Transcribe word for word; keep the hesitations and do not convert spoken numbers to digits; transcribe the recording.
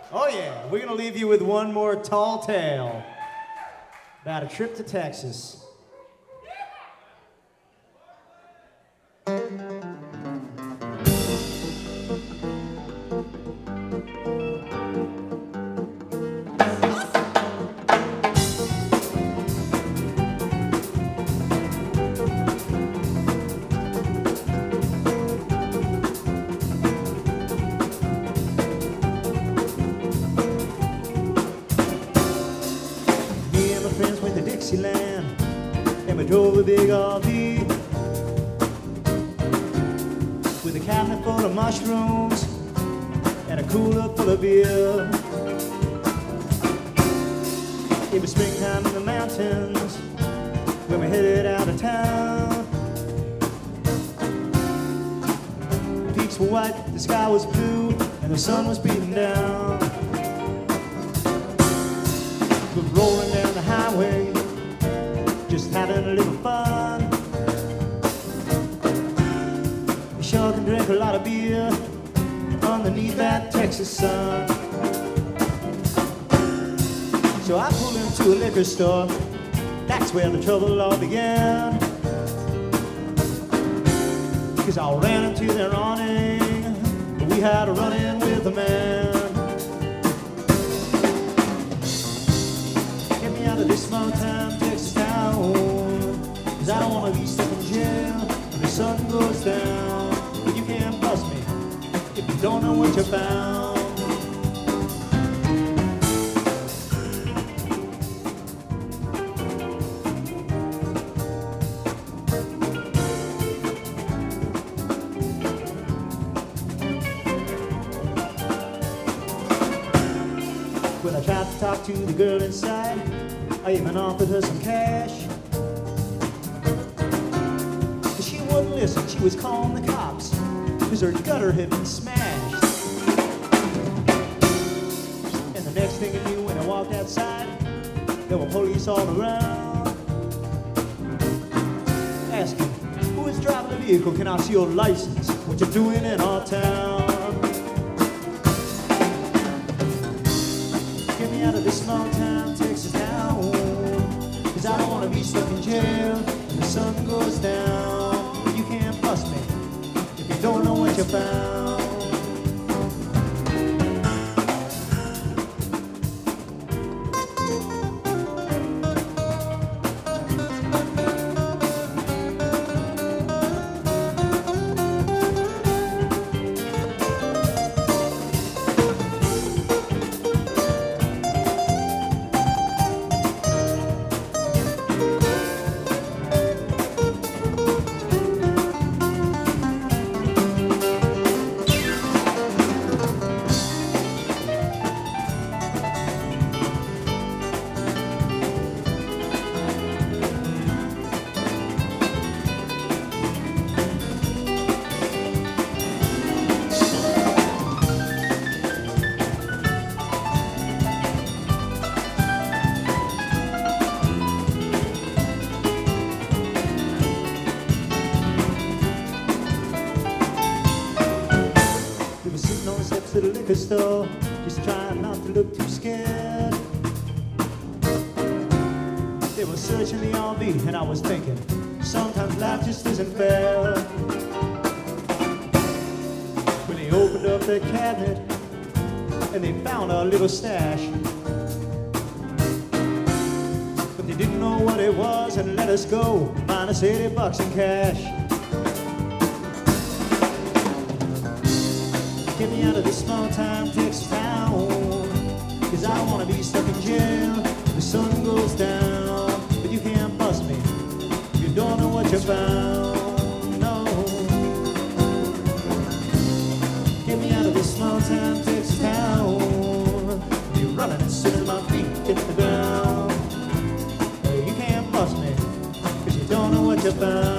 Oh yeah, we're gonna leave you with one more tall tale about a trip to Texas. Dixieland, and we drove a big R V with a cabinet full of mushrooms and a cooler full of beer. It was springtime in the mountains when we headed out of town. The peaks were white, the sky was blue, and the sun was beating down. We were rolling down the highway, just having a little fun. You sure can drink a lot of beer underneath that Texas sun. So I pulled into a liquor store, that's where the trouble all began. Cause I ran into their awning, we had a run-in with a man. Get me out of this small town, Texas town, cause I don't wanna be stuck in jail when the sun goes down. But you can't bust me if you don't know what you found. When I tried to talk to the girl inside, I even offered her some cash. But she wouldn't listen, she was calling the cops, cause her gutter had been smashed. And the next thing I knew, when I walked outside, there were police all around, asking, who is driving the vehicle, can I see your license, what you're doing in our town? Get me out of this small town, Texas town, cause I don't wanna be stuck in jail when the sun goes down. But you can't bust me if you don't know what you found. To the liquor store, just trying not to look too scared. They were searching the R V and I was thinking, sometimes life just isn't fair. When they opened up their cabinet and they found our little stash, but they didn't know what it was and let us go, minus eighty bucks in cash. Get me out of this small town, Texas town, cause I don't wanna be stuck in jail when the sun goes down. But you can't bust me if you don't know what you found, no. Get me out of this small town, Texas town, you're running as soon as my feet hit the ground. You can't bust me cause you don't know what you found.